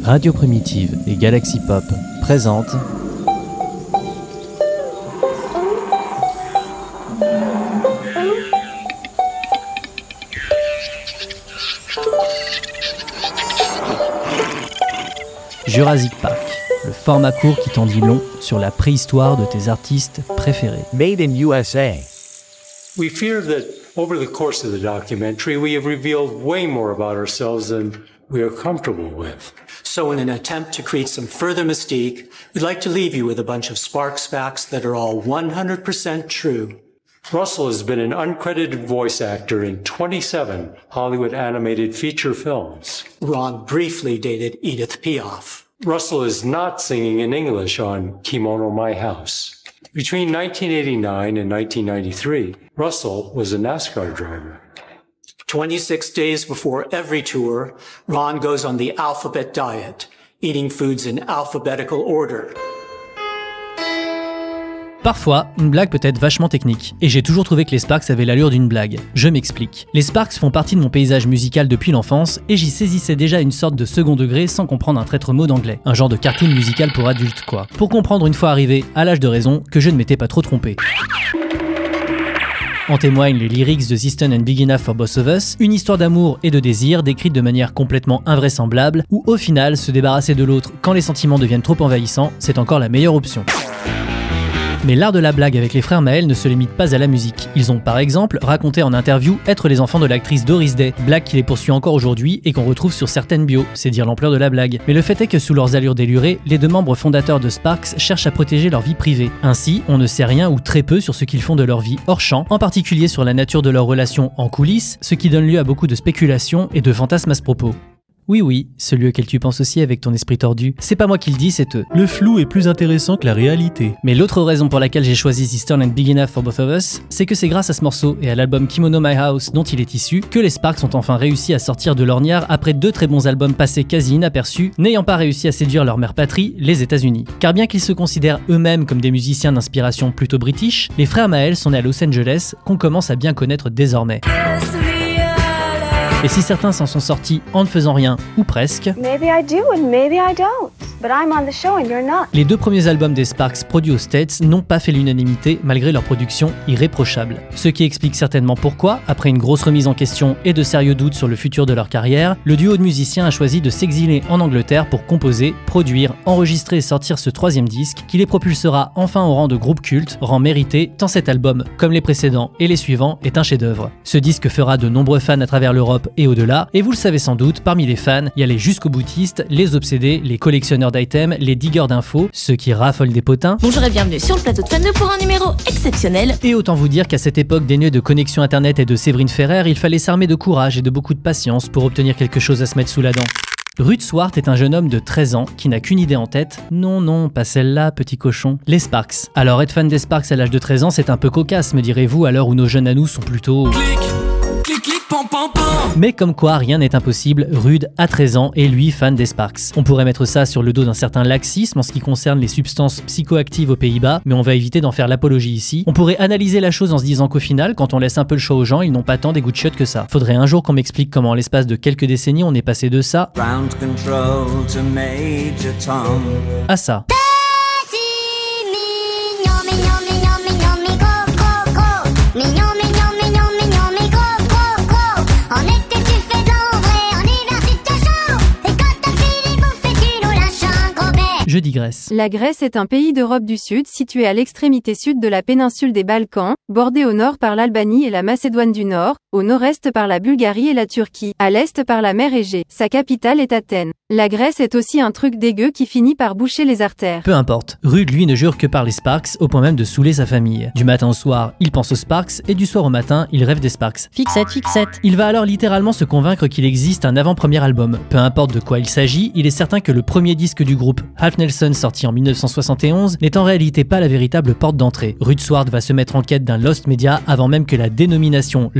Radio Primitive et Galaxy Pop présentent Jurassic Park, le format court qui t'en dit long sur la préhistoire de tes artistes préférés. Made in USA. We fear that over the course of the documentary, we have revealed way more about ourselves than we are comfortable with. So in an attempt to create some further mystique, we'd like to leave you with a bunch of Sparks facts that are all 100% true. Russell has been an uncredited voice actor in 27 Hollywood animated feature films. Ron briefly dated Edith Piaf. Russell is not singing in English on Kimono My House. Between 1989 and 1993, Russell was a NASCAR driver. 26 days before every tour, Ron goes on the alphabet diet, eating foods in alphabetical order. Parfois, une blague peut être vachement technique, et j'ai toujours trouvé que les Sparks avaient l'allure d'une blague. Je m'explique. Les Sparks font partie de mon paysage musical depuis l'enfance, et j'y saisissais déjà une sorte de second degré sans comprendre un traître mot d'anglais. Un genre de cartoon musical pour adultes, quoi. Pour comprendre une fois arrivé, à l'âge de raison, que je ne m'étais pas trop trompé. En témoignent les lyrics de This Turn and Big Enough for Both of Us, une histoire d'amour et de désir décrite de manière complètement invraisemblable, où au final, se débarrasser de l'autre quand les sentiments deviennent trop envahissants, c'est encore la meilleure option. Mais l'art de la blague avec les frères Maël ne se limite pas à la musique. Ils ont par exemple raconté en interview être les enfants de l'actrice Doris Day, blague qui les poursuit encore aujourd'hui et qu'on retrouve sur certaines bios, c'est dire l'ampleur de la blague. Mais le fait est que sous leurs allures délurées, les deux membres fondateurs de Sparks cherchent à protéger leur vie privée. Ainsi, on ne sait rien ou très peu sur ce qu'ils font de leur vie hors champ, en particulier sur la nature de leur relation en coulisses, ce qui donne lieu à beaucoup de spéculations et de fantasmes à ce propos. Oui, celui auquel tu penses aussi avec ton esprit tordu. C'est pas moi qui le dis, c'est eux. Le flou est plus intéressant que la réalité. Mais l'autre raison pour laquelle j'ai choisi This Turn and Big Enough for Both of Us, c'est que c'est grâce à ce morceau et à l'album Kimono My House dont il est issu, que les Sparks ont enfin réussi à sortir de l'ornière après 2 très bons albums passés quasi inaperçus, n'ayant pas réussi à séduire leur mère patrie, les États-Unis. Car bien qu'ils se considèrent eux-mêmes comme des musiciens d'inspiration plutôt british, les frères Maël sont nés à Los Angeles, qu'on commence à bien connaître désormais. Et si certains s'en sont sortis en ne faisant rien, ou presque, Maybe I do and maybe I don't. But I'm on the show and you're not. Les 2 premiers albums des Sparks produits aux States n'ont pas fait l'unanimité malgré leur production irréprochable. Ce qui explique certainement pourquoi, après une grosse remise en question et de sérieux doutes sur le futur de leur carrière, le duo de musiciens a choisi de s'exiler en Angleterre pour composer, produire, enregistrer et sortir ce 3e disque qui les propulsera enfin au rang de groupe culte, rang mérité, tant cet album, comme les précédents et les suivants, est un chef-d'œuvre. Ce disque fera de nombreux fans à travers l'Europe et au-delà, et vous le savez sans doute, parmi les fans, il y a les jusqu'au boutistes, les obsédés, les collectionneurs d'items, les digueurs d'infos, ceux qui raffolent des potins. Bonjour et bienvenue sur le plateau de Fan2 pour un numéro exceptionnel. Et autant vous dire qu'à cette époque dénuée de connexion internet et de Séverine Ferrer, il fallait s'armer de courage et de beaucoup de patience pour obtenir quelque chose à se mettre sous la dent. Ruud Swart est un jeune homme de 13 ans qui n'a qu'une idée en tête. Non, pas celle-là, petit cochon. Les Sparks. Alors être fan des Sparks à l'âge de 13 ans, c'est un peu cocasse, me direz-vous, à l'heure où nos jeunes à nous sont plutôt... Mais comme quoi, rien n'est impossible, Ruud a 13 ans et lui fan des Sparks. On pourrait mettre ça sur le dos d'un certain laxisme en ce qui concerne les substances psychoactives aux Pays-Bas, mais on va éviter d'en faire l'apologie ici. On pourrait analyser la chose en se disant qu'au final, quand on laisse un peu le choix aux gens, ils n'ont pas tant des goûts de chiottes que ça. Faudrait un jour qu'on m'explique comment en l'espace de quelques décennies on est passé de ça à ça. Je digresse. La Grèce est un pays d'Europe du Sud situé à l'extrémité sud de la péninsule des Balkans, bordé au nord par l'Albanie et la Macédoine du Nord, au nord-est par la Bulgarie et la Turquie, à l'est par la mer Égée. Sa capitale est Athènes. La Grèce est aussi un truc dégueu qui finit par boucher les artères. Peu importe, Ruud lui ne jure que par les Sparks, au point même de saouler sa famille. Du matin au soir, il pense aux Sparks, et du soir au matin, il rêve des Sparks. Fixette. Il va alors littéralement se convaincre qu'il existe un avant-premier album. Peu importe de quoi il s'agit, il est certain que le premier disque du groupe, Half Nelson, sorti en 1971, n'est en réalité pas la véritable porte d'entrée. Ruud Swart va se mettre en quête d'un Lost Media avant même que la dénomination Lost Media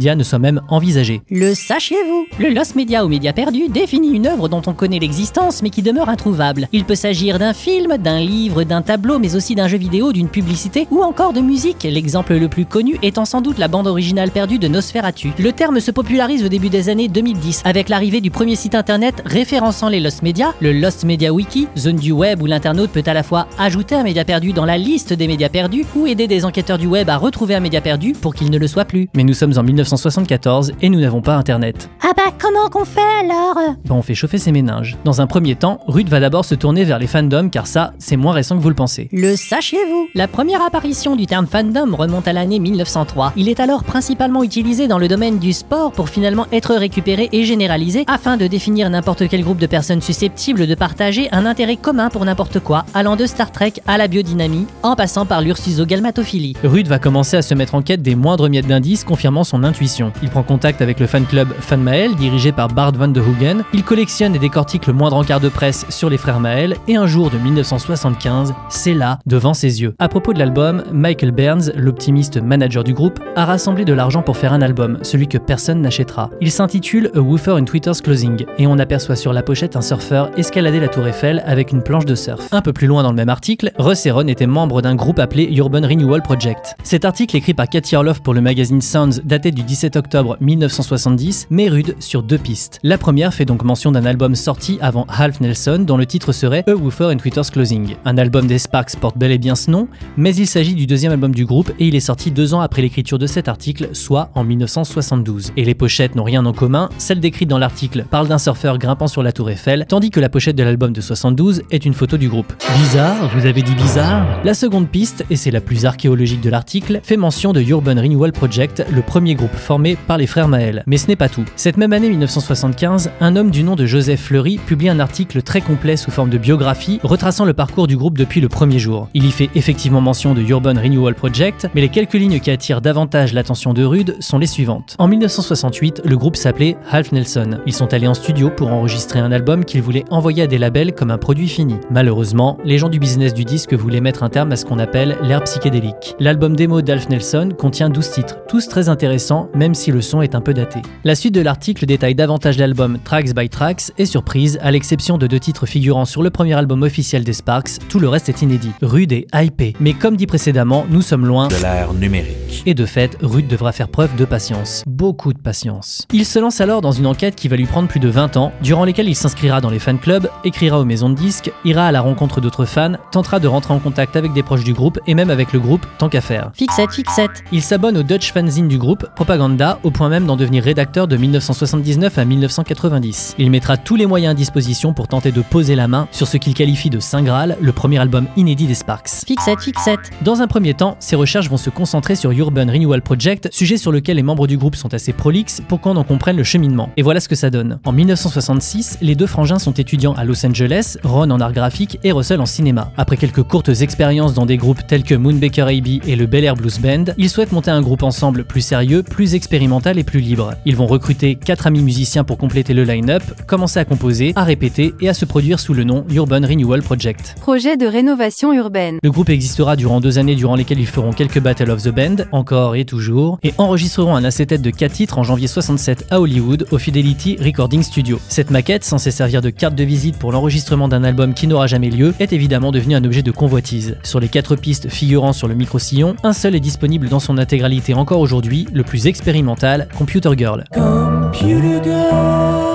Media ne soit même envisagé. Le sachiez-vous? Le lost media ou média perdu définit une œuvre dont on connaît l'existence mais qui demeure introuvable. Il peut s'agir d'un film, d'un livre, d'un tableau, mais aussi d'un jeu vidéo, d'une publicité ou encore de musique. L'exemple le plus connu étant sans doute la bande originale perdue de Nosferatu. Le terme se popularise au début des années 2010 avec l'arrivée du premier site internet référençant les lost media, le Lost Media Wiki, zone du web où l'internaute peut à la fois ajouter un média perdu dans la liste des médias perdus ou aider des enquêteurs du web à retrouver un média perdu pour qu'il ne le soit plus. Mais nous sommes en 1974 et nous n'avons pas internet. Ah bah comment qu'on fait alors? On fait chauffer ses méninges. Dans un premier temps, Rudd va d'abord se tourner vers les fandoms car ça, c'est moins récent que vous le pensez. Le sachiez-vous? La première apparition du terme fandom remonte à l'année 1903. Il est alors principalement utilisé dans le domaine du sport pour finalement être récupéré et généralisé afin de définir n'importe quel groupe de personnes susceptibles de partager un intérêt commun pour n'importe quoi, allant de Star Trek à la biodynamie, en passant par l'ursusogalmatophilie. Rudd va commencer à se mettre en quête des moindres miettes d'indices confirmant son intuition. Il prend contact avec le fan club Fan Mael, dirigé par Bart van de Hoogen. Il collectionne et décortique le moindre encart de presse sur les frères Mael, et un jour de 1975, c'est là, devant ses yeux. À propos de l'album, Michael Burns, l'optimiste manager du groupe, a rassemblé de l'argent pour faire un album, celui que personne n'achètera. Il s'intitule A Woofer in Twitter's Closing, et on aperçoit sur la pochette un surfeur escalader la tour Eiffel avec une planche de surf. Un peu plus loin dans le même article, Russ et Ron étaient membres d'un groupe appelé Urban Renewal Project. Cet article écrit par Cathy Orloff pour le magazine Sounds daté du 17 octobre 1970 met Rudd sur deux pistes. La première fait donc mention d'un album sorti avant Half Nelson dont le titre serait A Woofer in Twitter's Closing. Un album des Sparks porte bel et bien ce nom, mais il s'agit du deuxième album du groupe et il est sorti 2 ans après l'écriture de cet article, soit en 1972. Et les pochettes n'ont rien en commun, celle décrite dans l'article parle d'un surfeur grimpant sur la tour Eiffel, tandis que la pochette de l'album de 72 est une photo du groupe. Bizarre, vous avez dit bizarre? La seconde piste, et c'est la plus archéologique de l'article, fait mention de Urban Renewal Project, le premier groupe formé par les frères Mael. Mais ce n'est pas tout. Cette même année 1975, un homme du nom de Joseph Fleury publie un article très complet sous forme de biographie, retraçant le parcours du groupe depuis le premier jour. Il y fait effectivement mention de Urban Renewal Project, mais les quelques lignes qui attirent davantage l'attention de Rudd sont les suivantes. En 1968, le groupe s'appelait Half Nelson. Ils sont allés en studio pour enregistrer un album qu'ils voulaient envoyer à des labels comme un produit fini. Malheureusement, les gens du business du disque voulaient mettre un terme à ce qu'on appelle l'ère psychédélique. L'album démo d'Half Nelson contient 12 titres, tous très intéressants, même si le son est un peu daté. La suite de l'article détaille davantage l'album Tracks by Tracks, et surprise, à l'exception de 2 titres figurant sur le premier album officiel des Sparks, tout le reste est inédit. Rudd est hypé, mais comme dit précédemment, nous sommes loin de l'ère numérique. Et de fait, Rudd devra faire preuve de patience. Beaucoup de patience. Il se lance alors dans une enquête qui va lui prendre plus de 20 ans, durant lesquels il s'inscrira dans les fan clubs, écrira aux maisons de disques, ira à la rencontre d'autres fans, tentera de rentrer en contact avec des proches du groupe et même avec le groupe, tant qu'à faire. Fixette. Il s'abonne au Dutch fanzine du groupe, Propaganda, au point même d'en devenir rédacteur de 1979 à 1990. Il mettra tous les moyens à disposition pour tenter de poser la main sur ce qu'il qualifie de Saint Graal, le premier album inédit des Sparks. Fixette. Dans un premier temps, ses recherches vont se concentrer sur Urban Renewal Project, sujet sur lequel les membres du groupe sont assez prolixes pour qu'on en comprenne le cheminement. Et voilà ce que ça donne. En 1966, les deux frangins sont étudiants à Los Angeles, Ron en art graphique et Russell en cinéma. Après quelques courtes expériences dans des groupes tels que Moonbaker AB et le Bel Air Blues Band, ils souhaitent monter un groupe ensemble plus sérieux, plus expérimental et plus libre. Ils vont recruter 4 amis musiciens pour compléter le line-up, commencer à composer, à répéter et à se produire sous le nom Urban Renewal Project. Projet de rénovation urbaine. Le groupe existera durant 2 années durant lesquelles ils feront quelques Battle of the Band, encore et toujours, et enregistreront un acétate de 4 titres en janvier 67 à Hollywood au Fidelity Recording Studio. Cette maquette, censée servir de carte de visite pour l'enregistrement d'un album qui n'aura jamais lieu, est évidemment devenue un objet de convoitise. Sur les 4 pistes figurant sur le micro-sillon, un seul est disponible dans son intégralité encore aujourd'hui, le plus expérimental, Computer Girl. Computer girl,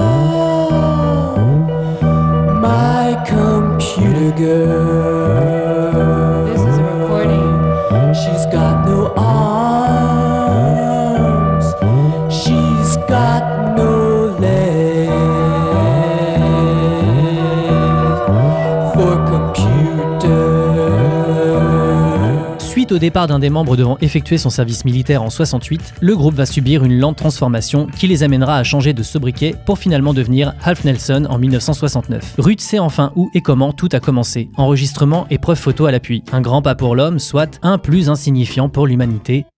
my computer girl. This is a recording. She's got no arms, she's got no legs for computer. Suite au départ d'un des membres devant effectuer son service militaire en 68, le groupe va subir une lente transformation qui les amènera à changer de sobriquet pour finalement devenir Half Nelson en 1969. Rudd sait enfin où et comment tout a commencé. Enregistrement et preuves photo à l'appui. Un grand pas pour l'homme, soit un plus insignifiant pour l'humanité.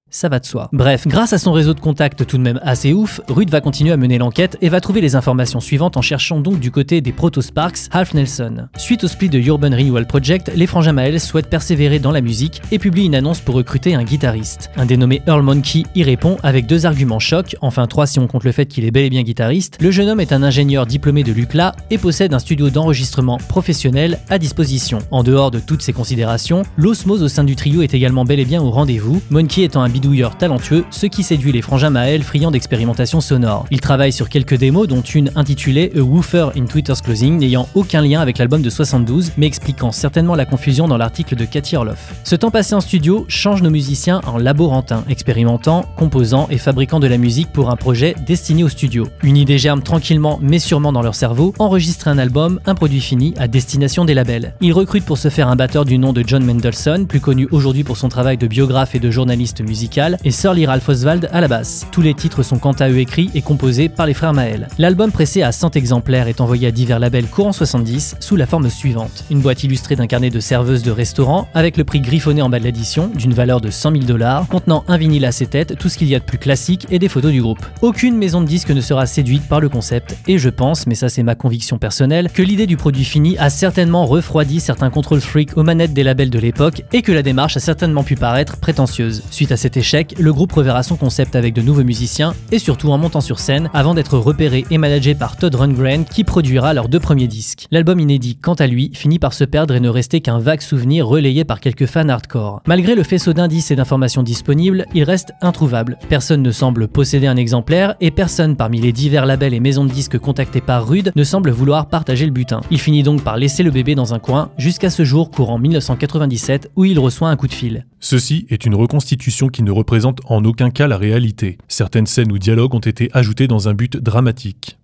Ça va de soi. Bref, grâce à son réseau de contacts tout de même assez ouf, Rude va continuer à mener l'enquête et va trouver les informations suivantes en cherchant donc du côté des Proto-Sparks, Half Nelson. Suite au split de Urban Renewal Project, les frangins Mael souhaitent persévérer dans la musique et publient une annonce pour recruter un guitariste. Un dénommé Earl Monkey y répond avec 2 arguments chocs, enfin 3 si on compte le fait qu'il est bel et bien guitariste. Le jeune homme est un ingénieur diplômé de l'UCLA et possède un studio d'enregistrement professionnel à disposition. En dehors de toutes ces considérations, l'osmose au sein du trio est également bel et bien au rendez-vous, Monkey étant un bidouilleur talentueux, ce qui séduit les frangins Mael friands d'expérimentation sonore. Il travaille sur quelques démos, dont une intitulée A Woofer in Twitter's Closing, n'ayant aucun lien avec l'album de 72, mais expliquant certainement la confusion dans l'article de Cathy Orloff. Ce temps passé en studio change nos musiciens en laborantins, expérimentant, composant et fabriquant de la musique pour un projet destiné au studio. Une idée germe tranquillement mais sûrement dans leur cerveau, enregistrer un album, un produit fini à destination des labels. Ils recrutent pour ce faire un batteur du nom de John Mendelsohn, plus connu aujourd'hui pour son travail de biographe et de journaliste musical, et Sir Lee Ralph Oswald à la basse. Tous les titres sont quant à eux écrits et composés par les frères Mael. L'album pressé à 100 exemplaires est envoyé à divers labels courant 70 sous la forme suivante. Une boîte illustrée d'un carnet de serveuse de restaurant avec le prix griffonné en bas de l'édition d'une valeur de 100 000 $, contenant un vinyle à 7 têtes, tout ce qu'il y a de plus classique et des photos du groupe. Aucune maison de disques ne sera séduite par le concept et je pense, mais ça c'est ma conviction personnelle, que l'idée du produit fini a certainement refroidi certains control freaks aux manettes des labels de l'époque et que la démarche a certainement pu paraître prétentieuse. Suite à cet échec, le groupe reverra son concept avec de nouveaux musiciens et surtout en montant sur scène avant d'être repéré et managé par Todd Rundgren qui produira leurs 2 premiers disques. L'album inédit, quant à lui, finit par se perdre et ne rester qu'un vague souvenir relayé par quelques fans hardcore. Malgré le faisceau d'indices et d'informations disponibles, il reste introuvable. Personne ne semble posséder un exemplaire et personne parmi les divers labels et maisons de disques contactés par Rude ne semble vouloir partager le butin. Il finit donc par laisser le bébé dans un coin jusqu'à ce jour courant 1997 où il reçoit un coup de fil. Ceci est une reconstitution qui ne représente en aucun cas la réalité. Certaines scènes ou dialogues ont été ajoutés dans un but dramatique.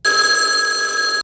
Allô ?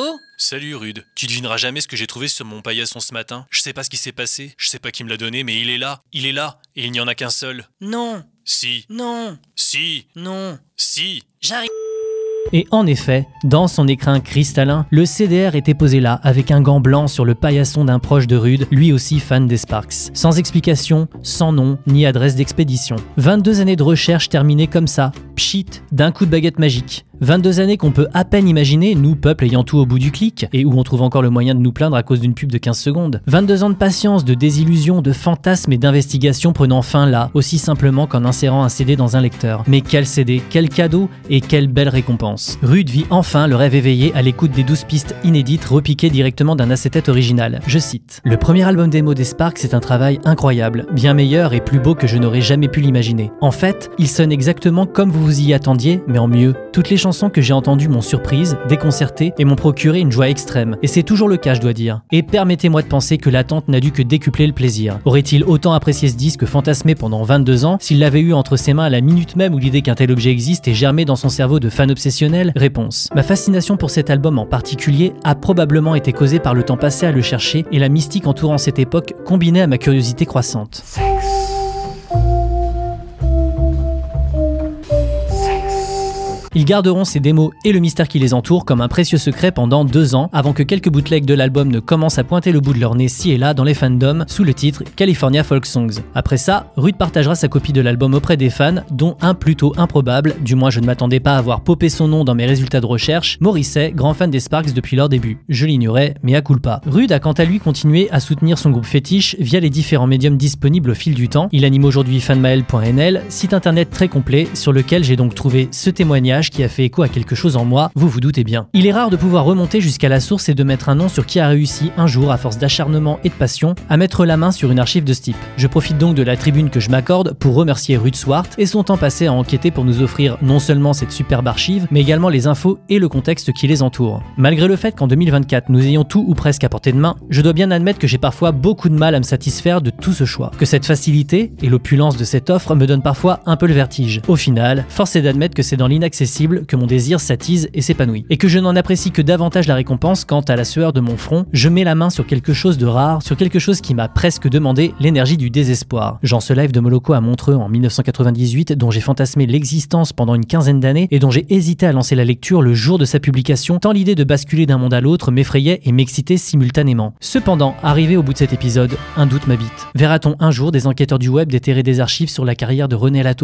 Salut Rude, tu devineras jamais ce que j'ai trouvé sur mon paillasson ce matin. Je sais pas ce qui s'est passé, je sais pas qui me l'a donné, mais il est là, et il n'y en a qu'un seul. Non. Si. Non. Si. Non. Si. J'arrive. Et en effet, dans son écrin cristallin, le CDR était posé là, avec un gant blanc sur le paillasson d'un proche de Rude, lui aussi fan des Sparks. Sans explication, sans nom, ni adresse d'expédition. 22 années de recherche terminées comme ça, pchit, d'un coup de baguette magique. 22 années qu'on peut à peine imaginer, nous, peuple ayant tout au bout du clic, et où on trouve encore le moyen de nous plaindre à cause d'une pub de 15 secondes. 22 ans de patience, de désillusion, de fantasmes et d'investigation prenant fin là, aussi simplement qu'en insérant un CD dans un lecteur. Mais quel CD, quel cadeau, et quelle belle récompense. Rude vit enfin le rêve éveillé à l'écoute des 12 pistes inédites repiquées directement d'un acétate original. Je cite: « Le premier album démo des Sparks est un travail incroyable, bien meilleur et plus beau que je n'aurais jamais pu l'imaginer. En fait, il sonne exactement comme vous vous y attendiez, mais en mieux. Toutes les chansons que j'ai entendues m'ont surprise, déconcertée et m'ont procuré une joie extrême. Et c'est toujours le cas, je dois dire. Et permettez-moi de penser que l'attente n'a dû que décupler le plaisir. Aurait-il autant apprécié ce disque fantasmé pendant 22 ans s'il l'avait eu entre ses mains à la minute même où l'idée qu'un tel objet existe et germé dans son cerveau de fan obsessionnel? Réponse. Ma fascination pour cet album en particulier a probablement été causée par le temps passé à le chercher et la mystique entourant cette époque combinée à ma curiosité croissante. Ils garderont ces démos et le mystère qui les entoure comme un précieux secret pendant 2 ans, avant que quelques bootlegs de l'album ne commencent à pointer le bout de leur nez ci et là dans les fandoms sous le titre California Folk Songs. Après ça, Rude partagera sa copie de l'album auprès des fans, dont un plutôt improbable, du moins je ne m'attendais pas à voir popper son nom dans mes résultats de recherche, Morrissey, grand fan des Sparks depuis leur début. Je l'ignorais, mais à culpa. Rude a quant à lui continué à soutenir son groupe fétiche via les différents médiums disponibles au fil du temps. Il anime aujourd'hui fanmail.nl, site internet très complet sur lequel j'ai donc trouvé ce témoignage qui a fait écho à quelque chose en moi, vous vous doutez bien. Il est rare de pouvoir remonter jusqu'à la source et de mettre un nom sur qui a réussi un jour, à force d'acharnement et de passion, à mettre la main sur une archive de ce type. Je profite donc de la tribune que je m'accorde pour remercier Rude Swart et son temps passé à enquêter pour nous offrir non seulement cette superbe archive, mais également les infos et le contexte qui les entourent. Malgré le fait qu'en 2024 nous ayons tout ou presque à portée de main, je dois bien admettre que j'ai parfois beaucoup de mal à me satisfaire de tout ce choix. Que cette facilité et l'opulence de cette offre me donnent parfois un peu le vertige. Au final, force est d'admettre que c'est dans l'inaccessible possible que mon désir s'attise et s'épanouit. Et que je n'en apprécie que davantage la récompense quand, à la sueur de mon front, je mets la main sur quelque chose de rare, sur quelque chose qui m'a presque demandé l'énergie du désespoir. Genre ce live de Moloko à Montreux en 1998, dont j'ai fantasmé l'existence pendant une quinzaine d'années et dont j'ai hésité à lancer la lecture le jour de sa publication, tant l'idée de basculer d'un monde à l'autre m'effrayait et m'excitait simultanément. Cependant, arrivé au bout de cet épisode, un doute m'habite. Verra-t-on un jour des enquêteurs du web déterrer des archives sur la carrière de René Lataupe ?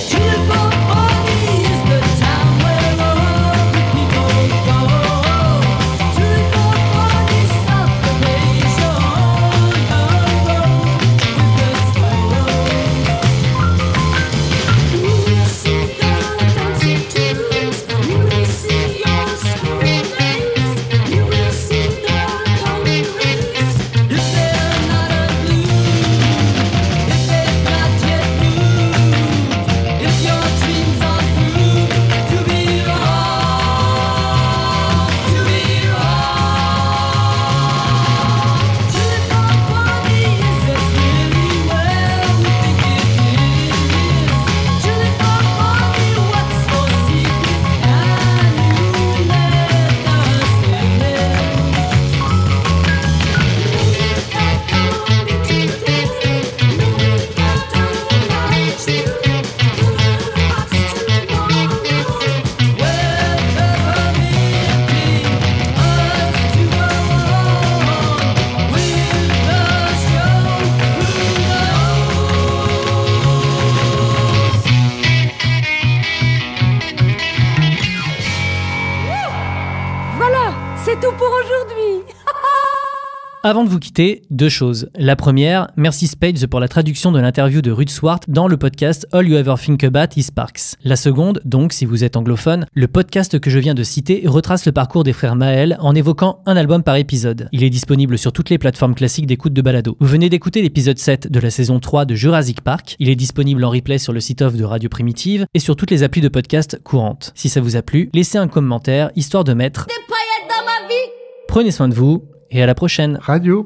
C'est tout pour aujourd'hui. Avant de vous quitter, deux choses. La première, merci Spades pour la traduction de l'interview de Rud Swart dans le podcast All You Ever Think About Is Sparks. La seconde, donc, si vous êtes anglophone, le podcast que je viens de citer retrace le parcours des frères Maël en évoquant un album par épisode. Il est disponible sur toutes les plateformes classiques d'écoute de balado. Vous venez d'écouter l'épisode 7 de la saison 3 de Jurassic Park. Il est disponible en replay sur le site-off de Radio Primitive et sur toutes les applis de podcast courantes. Si ça vous a plu, laissez un commentaire, histoire de mettre... Des paillettes dans ma vie. Prenez soin de vous et à la prochaine. Radio